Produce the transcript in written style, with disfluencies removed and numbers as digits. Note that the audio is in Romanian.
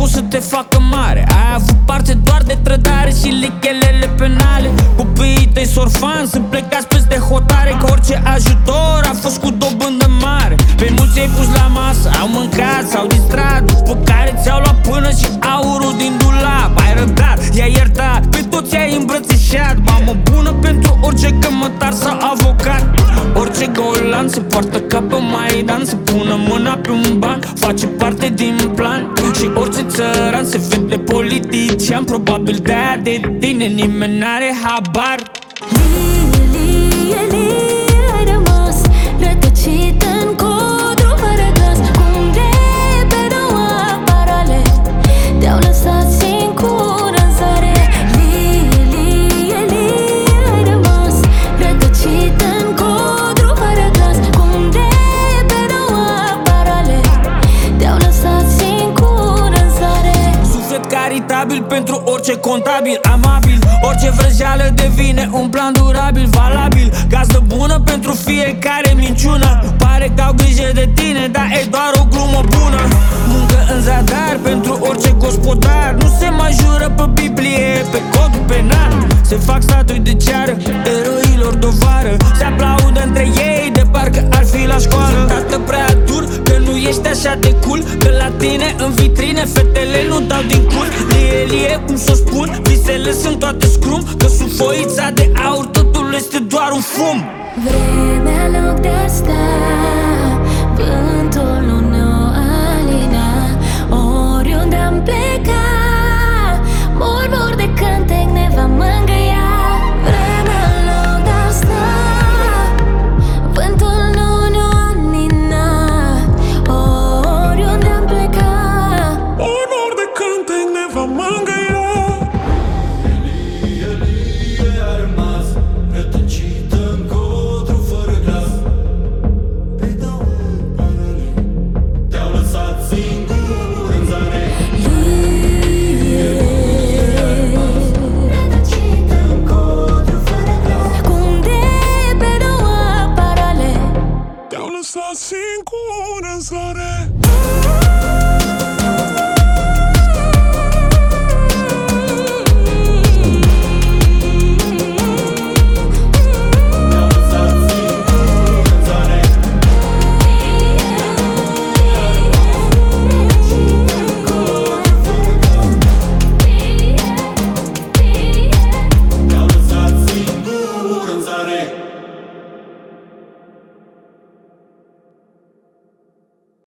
pot să te facă mare. Ai avut parte doar de trădare și lichelele penale. Copiii tăi sorfani sunt plecați peste hotare, că orice ajutor a fost cu dobândă mare. Pe mulți ai pus la masă, au mâncat, s-au distrat, după care ți-au luat până și aurul din dulap. Ai răbdat, i-ai iertat, pe toți ai îmbrățișat. Mamă bună pentru orice cămătar sau avocat. Orice golan se poartă ca pe Maidan, să pună mâna pe un ban, face parte din plan. Și orice țăran se vede politician, probabil de-aia de tine nimeni n-are habar. Lie, ai rămas rătăcit în codru fără glas, cum repede aparale te-au lăsat singur în zare. Lie, ai rămas rătăcit în codru fără glas, cum repede aparale te-au lăsat singur în zare. Suflet caritabil pentru orice contabil, amabil. Orice vrăjeală devine un plan durabil, valabil. Gazdă bună pentru fiecare minciună. Pare că au grijă de tine, dar e doar o glumă bună. Muncă în zadar pentru orice gospodar. Nu se mai jură pe Biblie, pe codul penal. Se fac statui de ceară eroilor dovară. Se aplaudă între ei de parcă ar fi la școală. Tată prea dur, că nu ești așa de cool, că la tine în vitrine fetele nu dau din cur. Lie, cum s-o spun, visele sunt toate scrum, că sub foița de aur totul este doar un fum. Vremea loc de a sta, vântul nu ne alina. Oriunde am plecat, murmur de cântec ne va mângâia. Vremea loc de a sta, vântul nu ne alina. Oriunde am plecat, murmur de cântec ne va mângâia.